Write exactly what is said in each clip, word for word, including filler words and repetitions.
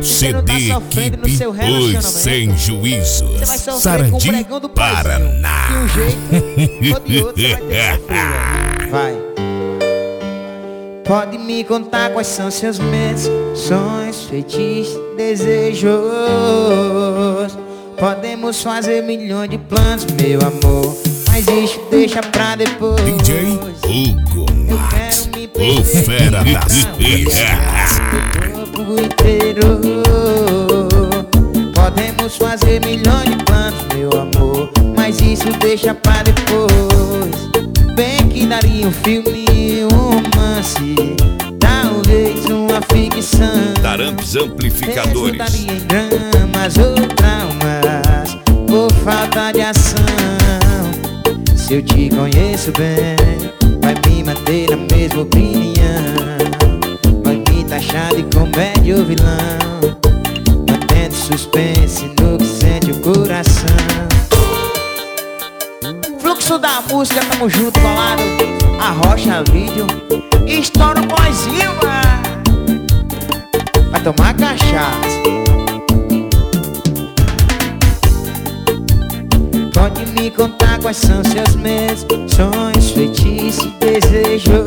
C D tá Equipe Os Sem Juízos, Sarandi, Paraná. De um jeito ou de outro você vai ter que vai. Pode me contar quais são seus medos, sonhos, feitiços, desejos. Podemos fazer milhões de planos, meu amor, mas isso deixa pra depois. D J Hugo Max, o fera das pistas. Corpo inteiro. Podemos fazer milhões de planos, meu amor, mas isso deixa pra depois. Bem que daria um filme, um romance, talvez uma ficção. Taramps Amplificadores. Resultaria em dramas ou traumas por falta de ação. Se eu te conheço bem, vai me manter na mesma opinião, vai me taxar de comédia ou vilão, mantendo suspense no que sente o coração. Fluxo da música, tamo junto, colado. Arrocha vídeo, estoura o boizinho, mano. Vai tomar cachaça. Pode me contar quais são seus medos, sonhos, feitiços, desejos.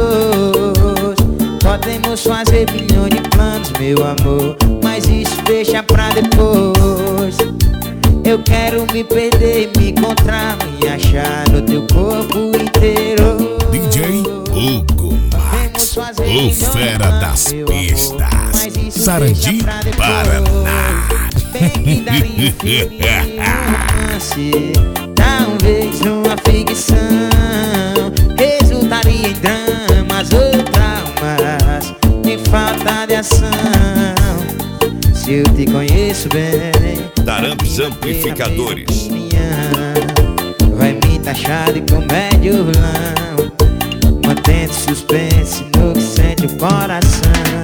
Podemos fazer milhões de planos, meu amor, mas isso deixa pra depois. Eu quero me perder, me encontrar, me achar no teu corpo inteiro. D J Hugo Max, o fera das pistas, Sarandi, Paraná. Bem que daria um filme, um romance, talvez uma ficção. Resultaria em dramas ou traumas, em falta de ação. Se eu te conheço bem, Taramps Amplificadores. Vai me taxar de comédia ou vilão, mantendo suspense no que sente o coração.